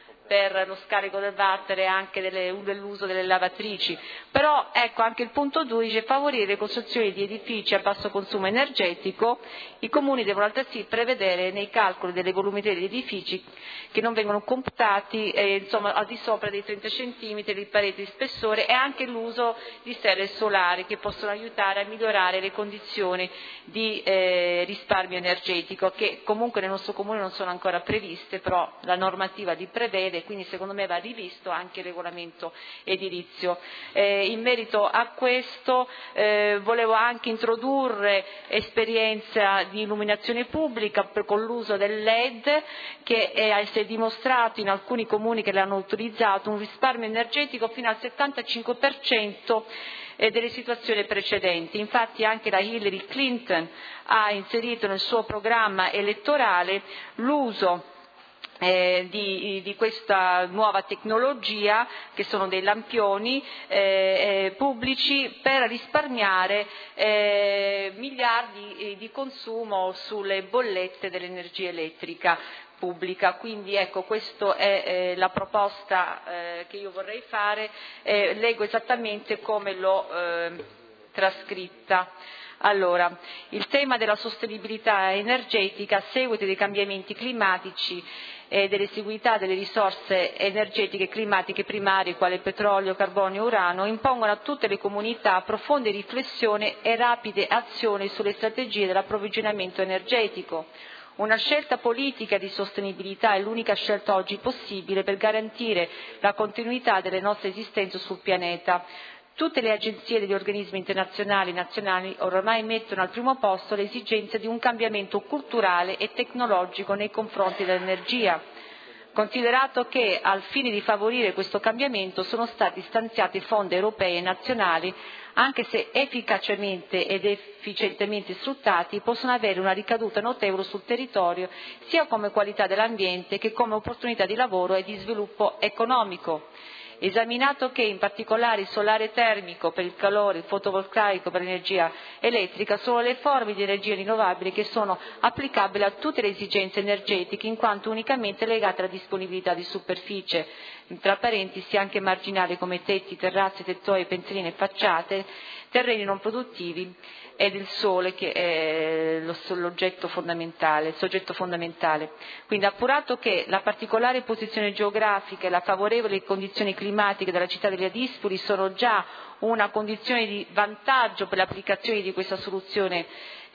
per lo scarico del water e anche delle, dell'uso delle lavatrici. Però ecco, anche il punto due dice favorire le costruzioni di edifici a basso consumo energetico. I comuni devono altresì prevedere nei calcoli delle volumetrie degli edifici che non vengono computati eh, insomma, al di sopra dei trenta centimetri di parete di spessore, e anche l'uso di stelle solari che possono aiutare a migliorare le condizioni di eh, risparmio energetico, che comunque nel nostro comune non sono ancora previste, però la normativa li prevede. Quindi secondo me va rivisto anche il regolamento edilizio. Eh, in merito a questo eh, volevo anche introdurre esperienza di illuminazione pubblica per, con l'uso del L E D, che è, si è dimostrato in alcuni comuni che l'hanno utilizzato un risparmio energetico fino al settantacinque per cento delle situazioni precedenti. Infatti anche la Hillary Clinton ha inserito nel suo programma elettorale l'uso Eh, di, di questa nuova tecnologia, che sono dei lampioni eh, eh, pubblici, per risparmiare eh, miliardi di consumo sulle bollette dell'energia elettrica pubblica. Quindi ecco, questa è eh, la proposta eh, che io vorrei fare, eh, leggo esattamente come l'ho eh, trascritta. Allora, il tema della sostenibilità energetica a seguito dei cambiamenti climatici e dell'esiguità delle risorse energetiche e climatiche primarie quali petrolio, carbonio e urano impongono a tutte le comunità profonde riflessioni e rapide azioni sulle strategie dell'approvvigionamento energetico. Una scelta politica di sostenibilità è l'unica scelta oggi possibile per garantire la continuità delle nostre esistenze sul pianeta. Tutte le agenzie degli organismi internazionali e nazionali ormai mettono al primo posto l'esigenza di un cambiamento culturale e tecnologico nei confronti dell'energia, considerato che al fine di favorire questo cambiamento sono stati stanziati fondi europei e nazionali, anche se efficacemente ed efficientemente sfruttati possono avere una ricaduta notevole sul territorio sia come qualità dell'ambiente che come opportunità di lavoro e di sviluppo economico. Esaminato che in particolare il solare termico per il calore, il fotovoltaico per l'energia elettrica sono le forme di energia rinnovabile che sono applicabili a tutte le esigenze energetiche in quanto unicamente legate alla disponibilità di superficie, tra parentesi anche marginali come tetti, terrazze, tettoie, pensioline, facciate, terreni non produttivi, ed il sole che è l'oggetto fondamentale, il soggetto fondamentale. Quindi appurato che la particolare posizione geografica e la favorevoli condizioni climatiche della città degli Adispoli sono già una condizione di vantaggio per l'applicazione di questa soluzione,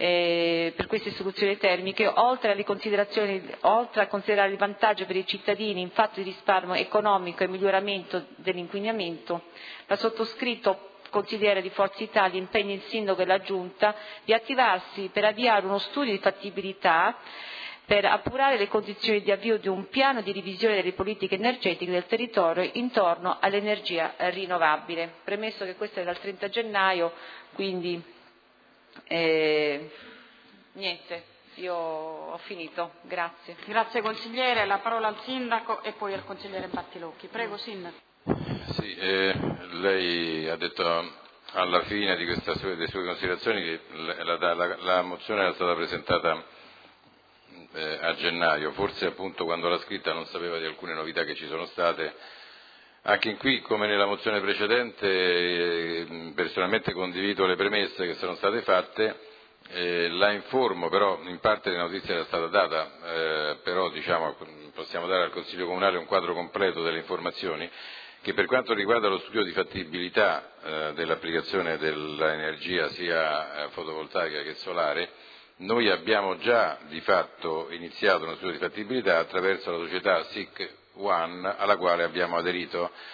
eh, per queste soluzioni termiche, oltre alle considerazioni, oltre a considerare il vantaggio per i cittadini in fatto di risparmio economico e miglioramento dell'inquinamento, la sottoscritto consigliere di Forza Italia impegna il Sindaco e la Giunta di attivarsi per avviare uno studio di fattibilità per appurare le condizioni di avvio di un piano di revisione delle politiche energetiche del territorio intorno all'energia rinnovabile. Premesso che questo è dal trenta gennaio, quindi eh, niente, io ho finito. Grazie. Grazie consigliere, la parola al Sindaco e poi al consigliere Battilocchi. Prego Sindaco. Sì, eh, lei ha detto alla fine di questa sue, delle sue considerazioni che la, la, la, la mozione era stata presentata eh, a gennaio, forse appunto quando l'ha scritta non sapeva di alcune novità che ci sono state. Anche in qui, come nella mozione precedente, eh, personalmente condivido le premesse che sono state fatte, eh, la informo, però in parte la notizia era stata data, eh, però diciamo, possiamo dare al Consiglio Comunale un quadro completo delle informazioni, che per quanto riguarda lo studio di fattibilità eh, dell'applicazione dell'energia sia eh, fotovoltaica che solare, noi abbiamo già di fatto iniziato uno studio di fattibilità attraverso la società S I C One alla quale abbiamo aderito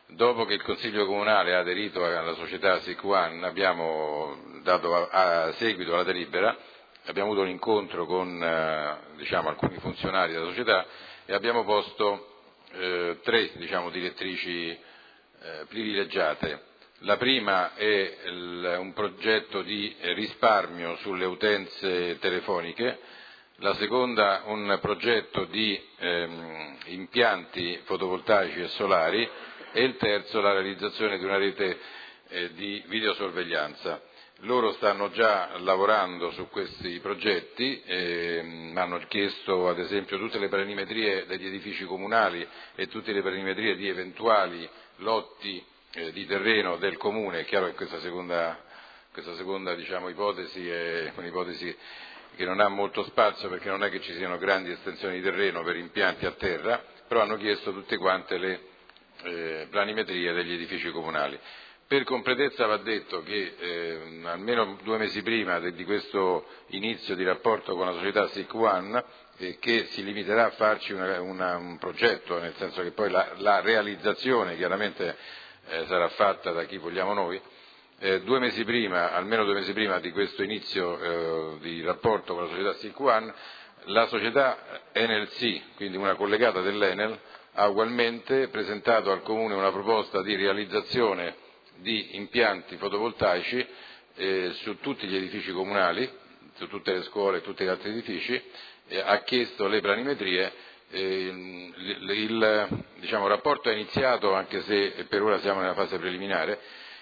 Dopo che il Consiglio Comunale ha aderito alla società S I C One, abbiamo dato a, a seguito alla delibera, abbiamo avuto un incontro con eh, diciamo, alcuni funzionari della società e abbiamo posto eh, tre diciamo, direttrici eh, privilegiate. La prima è il, un progetto di risparmio sulle utenze telefoniche, la seconda un progetto di ehm, impianti fotovoltaici e solari e il terzo la realizzazione di una rete eh, di videosorveglianza. Loro stanno già lavorando su questi progetti, eh, hanno chiesto ad esempio tutte le planimetrie degli edifici comunali e tutte le planimetrie di eventuali lotti eh, di terreno del comune. È chiaro che questa seconda, questa seconda diciamo, ipotesi è un'ipotesi che non ha molto spazio perché non è che ci siano grandi estensioni di terreno per impianti a terra, però hanno chiesto tutte quante le eh, planimetrie degli edifici comunali. Per completezza va detto che eh, almeno due mesi prima de, di questo inizio di rapporto con la società S I C One, eh, che si limiterà a farci una, una, un progetto, nel senso che poi la, la realizzazione chiaramente eh, sarà fatta da chi vogliamo noi, eh, due mesi prima, almeno due mesi prima di questo inizio eh, di rapporto con la società S I C One, la società Enel C, quindi una collegata dell'Enel, ha ugualmente presentato al Comune una proposta di realizzazione di impianti fotovoltaici eh, su tutti gli edifici comunali, su tutte le scuole e tutti gli altri edifici, eh, ha chiesto le planimetrie, eh, il, il diciamo, rapporto è iniziato anche se per ora siamo nella fase preliminare,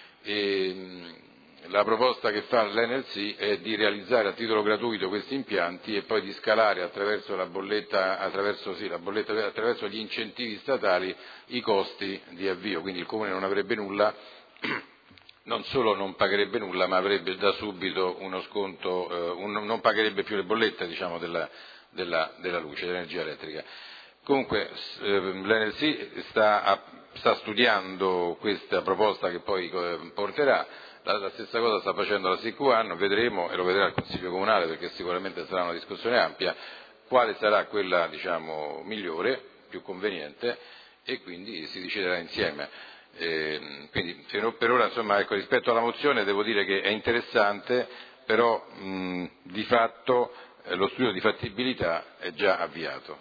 e la proposta che fa l'Enel C è di realizzare a titolo gratuito questi impianti e poi di scalare attraverso la bolletta, attraverso, sì, la bolletta, attraverso gli incentivi statali i costi di avvio, quindi il Comune non avrebbe nulla, non solo non pagherebbe nulla, ma avrebbe da subito uno sconto, eh, un, non pagherebbe più le bollette diciamo, della, della, della luce, dell'energia elettrica. Comunque eh, l'Enel C sta, sta studiando questa proposta che poi eh, porterà. La, la stessa cosa sta facendo la S I C One, vedremo, e lo vedrà il Consiglio Comunale perché sicuramente sarà una discussione ampia, quale sarà quella diciamo, migliore, più conveniente, e quindi si deciderà insieme. Eh, quindi per ora insomma, ecco, rispetto alla mozione devo dire che è interessante, però mh, di fatto eh, lo studio di fattibilità è già avviato.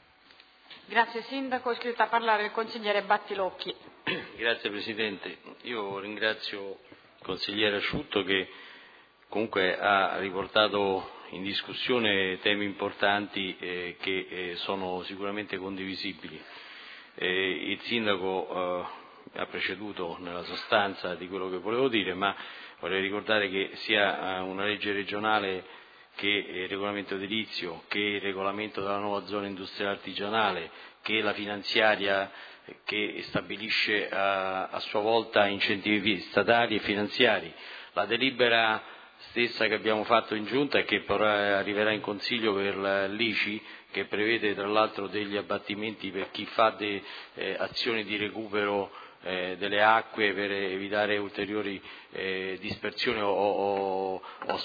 Grazie Sindaco, è iscritto a parlare il consigliere Battilocchi. Grazie Presidente, io ringrazio consigliere Asciutto che comunque ha riportato in discussione temi importanti eh, che eh, sono sicuramente condivisibili. Eh, il Sindaco eh, ha preceduto nella sostanza di quello che volevo dire, ma vorrei ricordare che sia eh, una legge regionale che il regolamento edilizio, che il regolamento della nuova zona industriale artigianale, che la finanziaria che stabilisce a, a sua volta incentivi statali e finanziari, la delibera stessa che abbiamo fatto in giunta e che arriverà in consiglio per l'I C I, che prevede tra l'altro degli abbattimenti per chi fa de, eh, azioni di recupero eh, delle acque per evitare ulteriori eh, dispersioni o, o, o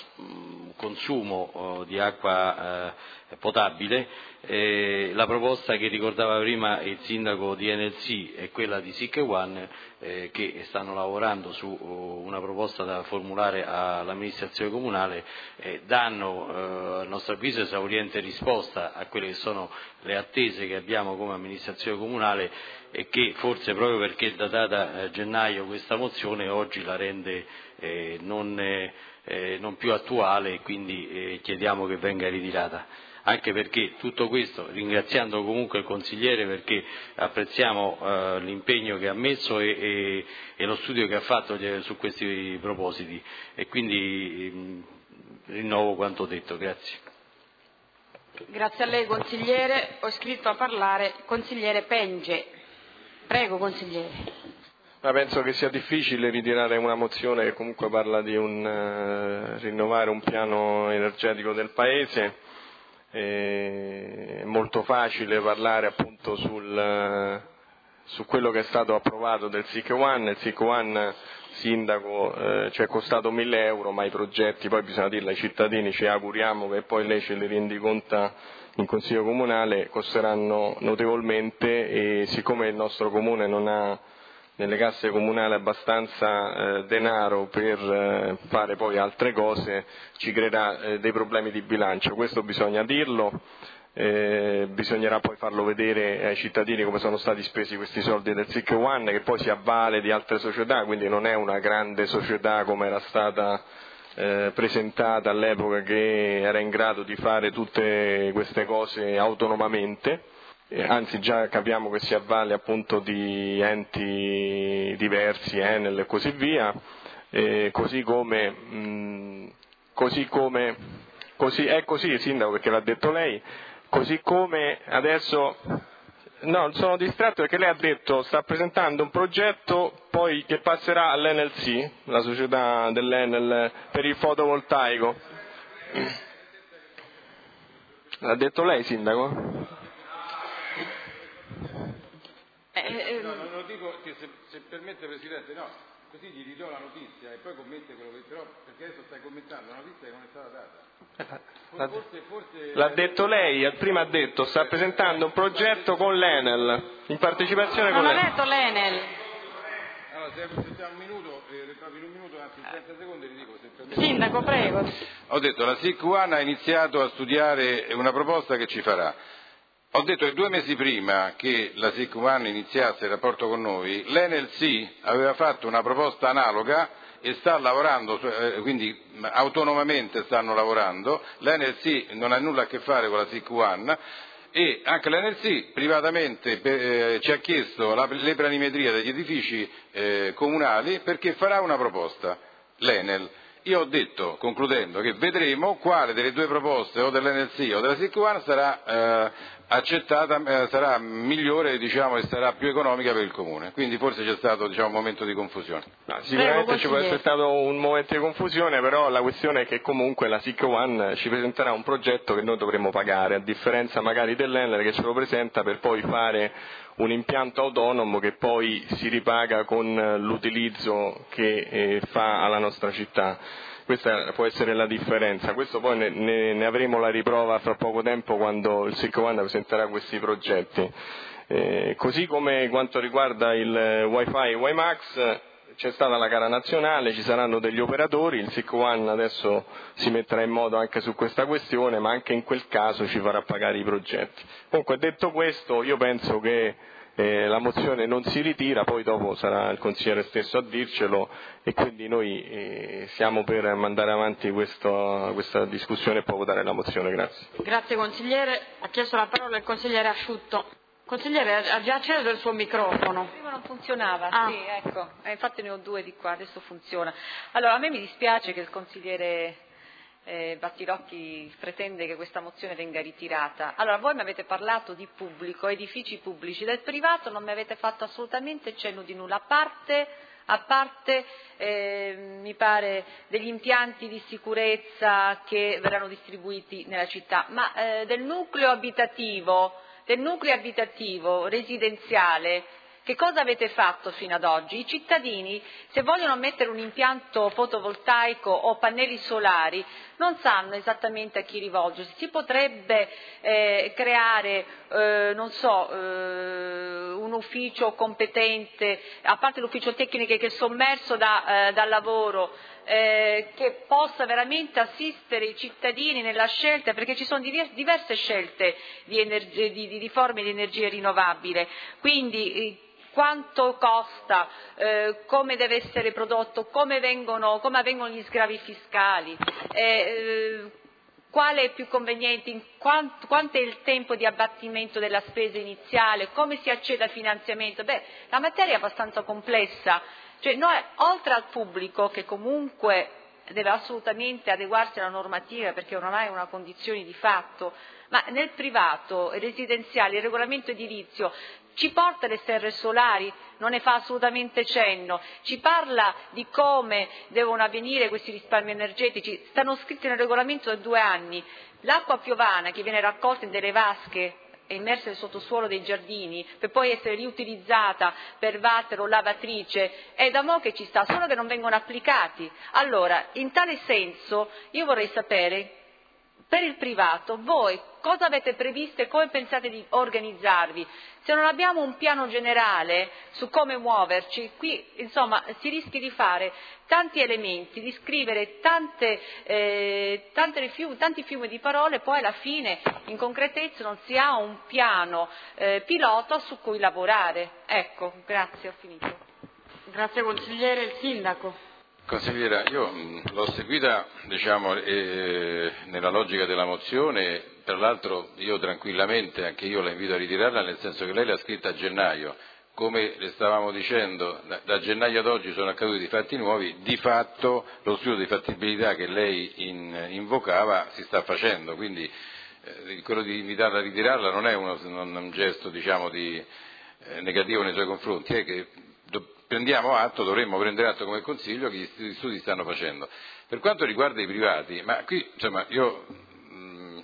consumo o di acqua eh, potabile. Eh, la proposta che ricordava prima il sindaco di Enel C è quella di S I C One, eh, che stanno lavorando su uh, una proposta da formulare all'amministrazione comunale, eh, danno eh, a nostro avviso esauriente risposta a quelle che sono le attese che abbiamo come amministrazione comunale e che forse proprio perché è datata a gennaio questa mozione oggi la rende eh, non, eh, non più attuale e quindi eh, chiediamo che venga ritirata. Anche perché tutto questo, ringraziando comunque il consigliere perché apprezziamo eh, l'impegno che ha messo e, e, e lo studio che ha fatto su questi propositi e quindi mh, rinnovo quanto detto. Grazie. Grazie a lei consigliere. Ho iscritto a parlare il consigliere Penge. Prego consigliere. Ma penso che sia difficile ritirare una mozione che comunque parla di un, uh, rinnovare un piano energetico del Paese. È molto facile parlare appunto sul, su quello che è stato approvato del S I C One. Il S I C One, sindaco, eh, ci è costato mille euro, ma i progetti, poi bisogna dirlo ai cittadini, ci auguriamo che poi lei ce li rendiconta in Consiglio Comunale, costeranno notevolmente e siccome il nostro Comune non ha nelle casse comunali abbastanza eh, denaro per eh, fare poi altre cose, ci creerà eh, dei problemi di bilancio. Questo bisogna dirlo, eh, bisognerà poi farlo vedere ai cittadini come sono stati spesi questi soldi del S I C One, che poi si avvale di altre società, quindi non è una grande società come era stata eh, presentata all'epoca, che era in grado di fare tutte queste cose autonomamente. Anzi, già capiamo che si avvale appunto di enti diversi, Enel e così via, e così come, mh, così come, così, è così Sindaco perché l'ha detto lei, così come adesso, no, sono distratto perché lei ha detto sta presentando un progetto poi che passerà all'N L C, la società dell'Enel per il fotovoltaico. L'ha detto lei, Sindaco? Eh, no, non lo dico che se, se permette Presidente, no, così gli ridò la notizia e poi commenti quello che però, perché adesso stai commentando una notizia che non è stata data. L'ha, forse, forse... l'ha detto lei, prima ha detto sta presentando un progetto con l'Enel, in partecipazione non con l'Enel. l'Enel. Non ha detto l'Enel. Allora, se, se un minuto, eh, proprio in un minuto, anzi in trenta secondi, li dico, se permette. Sindaco, prego. Ho detto, la S I C One ha iniziato a studiare una proposta che ci farà. Ho detto che due mesi prima che la S I C One iniziasse il rapporto con noi, l'N L C aveva fatto una proposta analoga e sta lavorando, eh, quindi autonomamente stanno lavorando, l'N L C non ha nulla a che fare con la S I C One e anche l'N L C privatamente eh, ci ha chiesto la, le planimetrie degli edifici eh, comunali perché farà una proposta, l'Enel. Io ho detto, concludendo, che vedremo quale delle due proposte, o dell'N L C o della S I C One, sarà eh, accettata, eh, sarà migliore, diciamo, e sarà più economica per il Comune. Quindi forse c'è stato, diciamo, un momento di confusione. No, sicuramente ci può essere stato un momento di confusione, però la questione è che comunque la S I C One ci presenterà un progetto che noi dovremo pagare, a differenza magari dell'Enel che ce lo presenta per poi fare un impianto autonomo che poi si ripaga con l'utilizzo che eh, fa alla nostra città. Questa può essere la differenza, questo poi ne, ne, ne avremo la riprova fra poco tempo quando il S I C One presenterà questi progetti. Eh, così come quanto riguarda il Wi-Fi e WiMax, c'è stata la gara nazionale, ci saranno degli operatori, il S I C One adesso si metterà in moto anche su questa questione, ma anche in quel caso ci farà pagare i progetti. Comunque, detto questo, io penso che eh, la mozione non si ritira, poi dopo sarà il consigliere stesso a dircelo e quindi noi eh, siamo per mandare avanti questo, questa discussione e poi votare la mozione. Grazie. Grazie consigliere. Ha chiesto la parola il consigliere Asciutto. Consigliere, ha già acceso il suo microfono. Prima non funzionava, ah. sì, ecco, eh, infatti ne ho due di qua, adesso funziona. Allora, a me mi dispiace che il consigliere eh, Battilocchi pretende che questa mozione venga ritirata. Allora, voi mi avete parlato di pubblico, edifici pubblici, del privato non mi avete fatto assolutamente cenno di nulla, a parte, a parte eh, mi pare, degli impianti di sicurezza che verranno distribuiti nella città, ma eh, del nucleo abitativo, del nucleo abitativo residenziale, che cosa avete fatto fino ad oggi? I cittadini, se vogliono mettere un impianto fotovoltaico o pannelli solari, non sanno esattamente a chi rivolgersi. Si potrebbe eh, creare, eh, non so, eh, un ufficio competente, a parte l'ufficio tecnico che è sommerso da, eh, dal lavoro, Eh, che possa veramente assistere i cittadini nella scelta, perché ci sono diverse scelte di, energie, di, di forme di energia rinnovabile, quindi eh, quanto costa, eh, come deve essere prodotto, come, vengono, come avvengono gli sgravi fiscali, eh, eh, quale è più conveniente, in quanto, quanto è il tempo di abbattimento della spesa iniziale, come si accede al finanziamento. Beh, la materia è abbastanza complessa. Cioè noi, oltre al pubblico, che comunque deve assolutamente adeguarsi alla normativa perché ormai è una condizione di fatto, ma nel privato, residenziale, il regolamento edilizio ci porta le serre solari, non ne fa assolutamente cenno, ci parla di come devono avvenire questi risparmi energetici, stanno scritti nel regolamento da due anni, l'acqua piovana che viene raccolta in delle vasche è immersa nel sottosuolo dei giardini per poi essere riutilizzata per water o lavatrice, è da mo' che ci sta, solo che non vengono applicati. Allora, in tale senso, io vorrei sapere, per il privato, voi cosa avete previsto e come pensate di organizzarvi. Se non abbiamo un piano generale su come muoverci, qui insomma si rischia di fare tanti elementi, di scrivere tante, eh, tante fiumi, tanti fiumi di parole, poi alla fine in concretezza non si ha un piano eh, pilota su cui lavorare. Ecco, grazie, ho finito. Grazie consigliere, il sindaco. Consigliera, io mh, l'ho seguita diciamo, eh, nella logica della mozione, tra l'altro io tranquillamente, anche io la invito a ritirarla, nel senso che lei l'ha scritta a gennaio, come le stavamo dicendo, da, da gennaio ad oggi sono accaduti fatti nuovi, di fatto lo studio di fattibilità che lei in, invocava si sta facendo, quindi eh, quello di invitarla a ritirarla non è uno, non, un gesto diciamo, di, eh, negativo nei suoi confronti, è che do, prendiamo atto, dovremmo prendere atto come Consiglio che gli studi stanno facendo. Per quanto riguarda i privati, ma qui insomma io mh,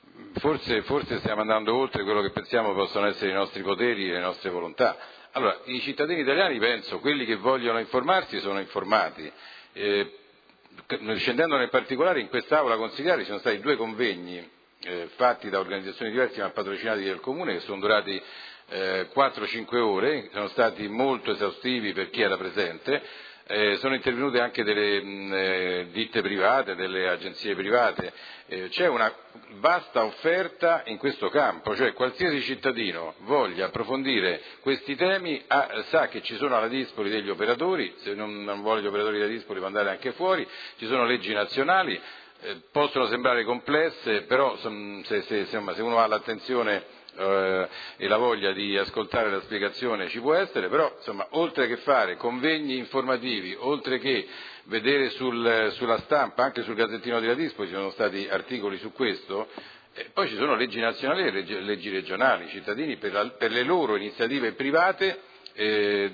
forse, forse stiamo andando oltre quello che pensiamo possono essere i nostri poteri e le nostre volontà. Allora, i cittadini italiani, penso, quelli che vogliono informarsi sono informati. Eh, scendendo nel particolare, in quest'Aula consigliare ci sono stati due convegni eh, fatti da organizzazioni diverse ma patrocinati dal Comune che sono durati quattro cinque ore, sono stati molto esaustivi per chi era presente, eh, sono intervenute anche delle mh, eh, ditte private, delle agenzie private, eh, c'è una vasta offerta in questo campo, cioè qualsiasi cittadino voglia approfondire questi temi ha, sa che ci sono alla Dispoli degli operatori, se non, non vuole gli operatori della Dispoli può andare anche fuori, ci sono leggi nazionali, eh, possono sembrare complesse, però se, se, se, insomma, se uno ha l'attenzione eh, e la voglia di ascoltare la spiegazione ci può essere, però insomma, oltre che fare convegni informativi, oltre che vedere sul, sulla stampa, anche sul Gazzettino della Dispoli ci sono stati articoli su questo, eh, poi ci sono leggi nazionali e leggi, leggi regionali, i cittadini per, la, per le loro iniziative private eh,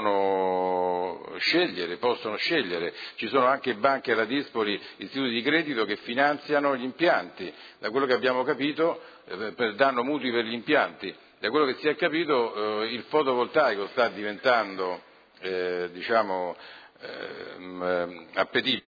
debbono scegliere, possono scegliere, ci sono anche banche alla Dispoli, istituti di credito che finanziano gli impianti, da quello che abbiamo capito eh, danno mutui per gli impianti, da quello che si è capito eh, il fotovoltaico sta diventando eh, diciamo eh, appetibile.